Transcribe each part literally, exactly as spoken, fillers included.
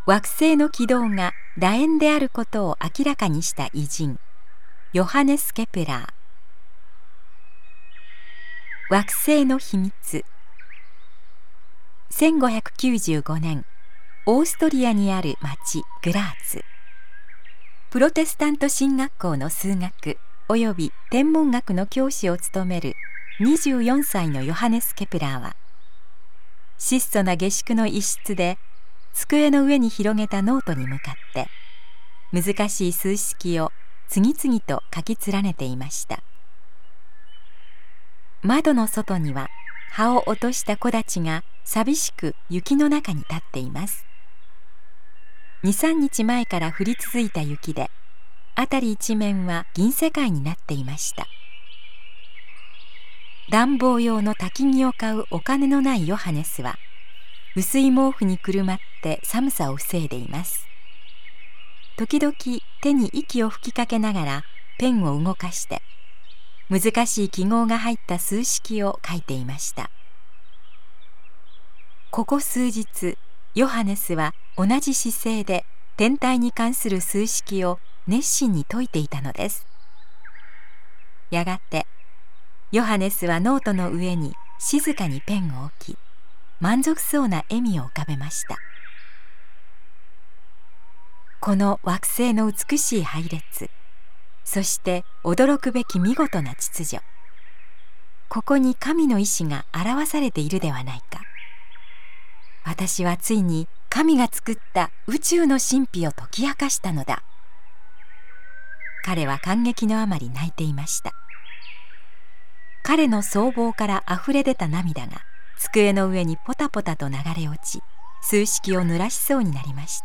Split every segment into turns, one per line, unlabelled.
惑星の軌道が楕円であることを明らかにした偉人ヨハネス・ケプラー。惑星の秘密。せんごひゃくきゅうじゅうごねん、オーストリアにある町グラーツ、プロテスタント神学校の数学および天文学の教師を務めるにじゅうよんさいのヨハネス・ケプラーは、質素な下宿の一室で机の上に広げたノートに向かって難しい数式を次々と書き連ねていました。窓の外には葉を落とした木立が寂しく雪の中に立っています。に、さんにちまえから降り続いた雪で辺り一面は銀世界になっていました。暖房用の焚き木を買うお金のないヨハネスは薄い毛布にくるまって寒さを防いでいます。時々手に息を吹きかけながらペンを動かして難しい記号が入った数式を書いていました。ここ数日ヨハネスは同じ姿勢で天体に関する数式を熱心に解いていたのです。やがてヨハネスはノートの上に静かにペンを置き、満足そうな笑みを浮かべました。この惑星の美しい配列、そして驚くべき見事な秩序、ここに神の意志が表されているではないか。私はついに神が作った宇宙の神秘を解き明かしたのだ。彼は感激のあまり泣いていました。彼の僧帽からあふれ出た涙が机の上にポタポタと流れ落ち、数式を濡らしそうになりました。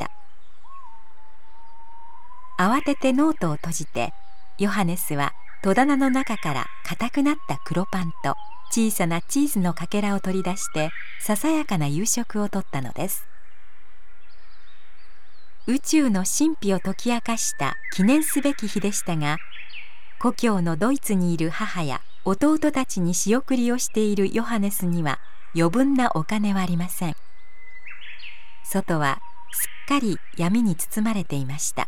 慌ててノートを閉じて、ヨハネスは戸棚の中から硬くなった黒パンと小さなチーズのかけらを取り出してささやかな夕食をとったのです。宇宙の神秘を解き明かした記念すべき日でしたが、故郷のドイツにいる母や弟たちに仕送りをしているヨハネスには余分なお金はありません。外はすっかり闇に包まれていました。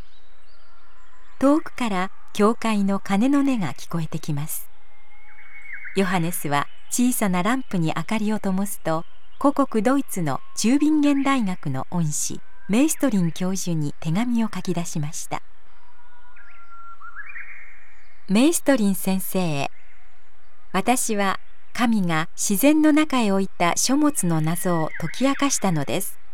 遠くから教会の鐘の音が聞こえてきます。ヨハネスは小さなランプに明かりを灯すと、故国ドイツのチュービンゲン大学の恩師メイストリン教授に手紙を書き出しました。メイストリン先生へ、私は神が自然の中へ置いた書物の謎を解き明かしたのです。